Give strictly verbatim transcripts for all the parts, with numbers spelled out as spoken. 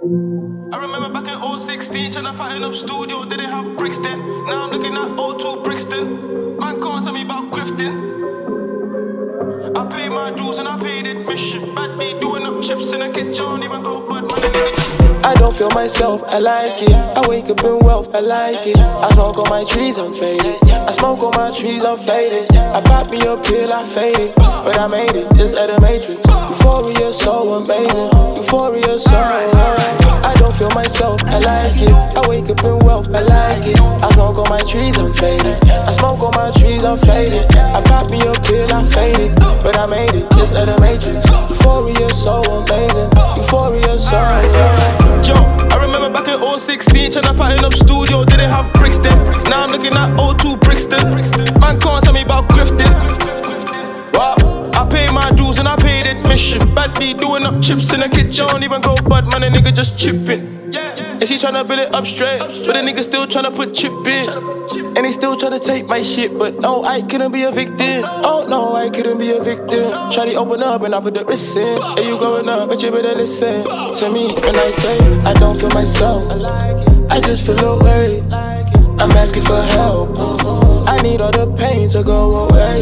I remember back in oh sixteen, tryna pattern up studio, didn't have bricks then. Now I'm looking at oh two Brixton. Man can't tell me about grifting. I paid my dues and I paid admission. Bad me doing up chips in the kitchen, even grow bad money. I don't feel myself, I like it. I wake up in wealth, I like it. I smoke on my trees, I'm faded. I smoke on my trees, I'm faded. I pop me a pill, I faded. But I made it, just like the Matrix. Euphoria so amazing, euphoria so alright. I don't feel myself, I like it. I wake up in wealth, I like it. I smoke on my trees, I'm faded. I smoke on my trees, I'm faded. I pop me a pill, I faded. But I made it, just like the Matrix. Euphoria so amazing, euphoria so alright. Yo, I remember back in oh sixteen, tryna pattern up studio, didn't have bricks then. Now I'm looking at oh two Brixton. Man can't tell me about grifting. Wow, I paid my dues and I paid admission. Bad me doing up chips in the kitchen, even grow bad man, a nigga just chipping. And she tryna build it up straight, but the nigga still tryna put chip in. And he still tryna take my shit, but no, I couldn't be a victim. Oh no, I couldn't be a victim. Try to open up and I put the wrist in. Hey, you growing up, but you better listen to me when I say I don't feel myself. I just feel away. I'm asking for help. I need all the pain to go away.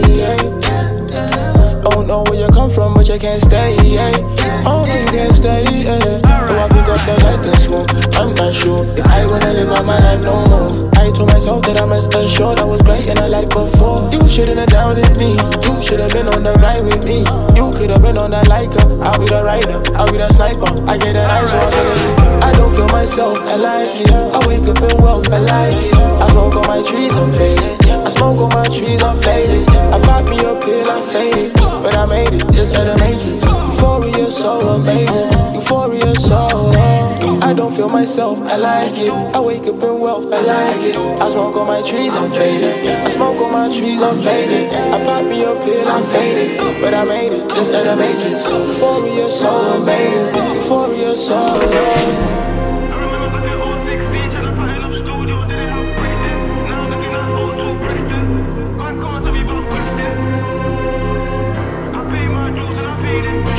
Don't know where you come from, but you can't stay. Oh no, you can't stay. So I pick up the light and smoke. I'm not sure if I wanna live my life no more. I told myself that I must assure I was great in a life before. You shouldn't have doubted me. You should've been on the ride with me. You could've been on that Leica. I'll be the rider, I'll be the sniper. I get that eyes on it. I don't feel myself, I like it. I wake up in wealth, I like it. I smoke on my trees, I'm faded. I smoke on my trees, I'm faded. I pop me a pill, I'm faded. But I made it, just like the Matrix. Euphoria so amazing, euphoria so uh, I don't feel myself, I like it. I wake up in wealth, I like it. I smoke on my trees, I'm faded. I smoke on my trees, I'm faded. I pop me a pill, I'm faded. But I made it, just like the Matrix. Euphoria so amazing, euphoria so uh, I paid my dues and I paid it.